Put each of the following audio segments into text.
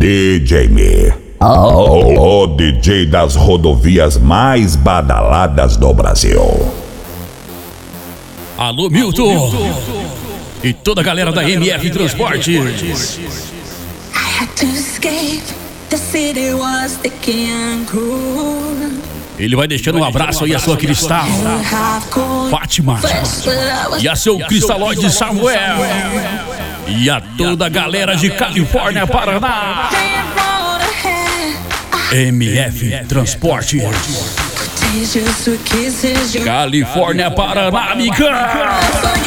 DJ Me, o DJ das rodovias mais badaladas do Brasil. Alô, Milton! E toda a galera da MF Transportes. Ele vai deixando um abraço aí a sua Cristal, Fátima, e a seu Cristalóide Samuel, e a toda a galera de Califórnia, Paraná. MF Transportes, Califórnia, Paraná, amiga.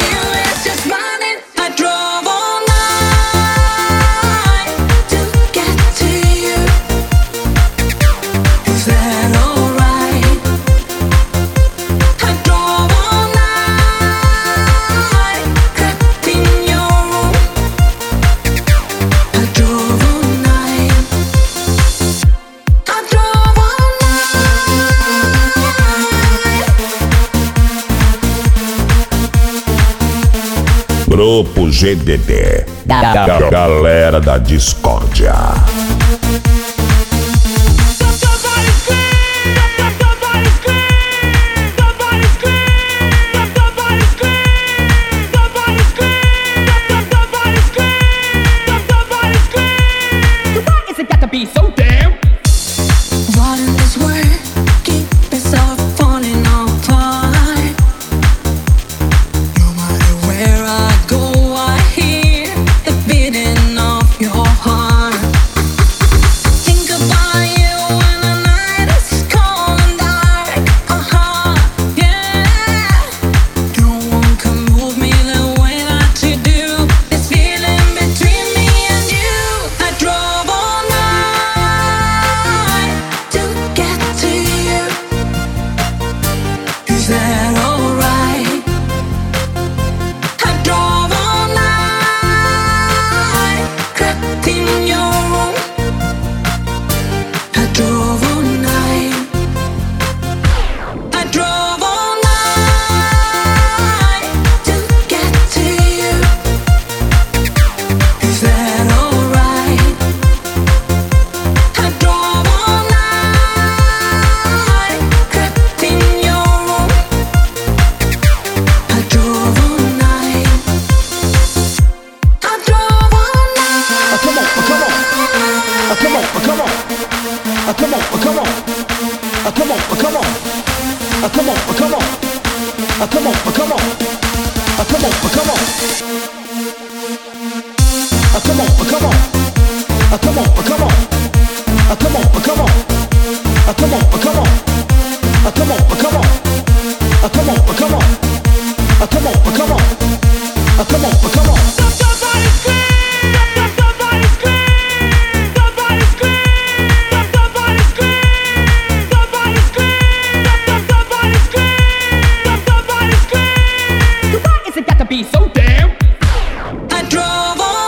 Grupo GDD, galera da discórdia. I drove on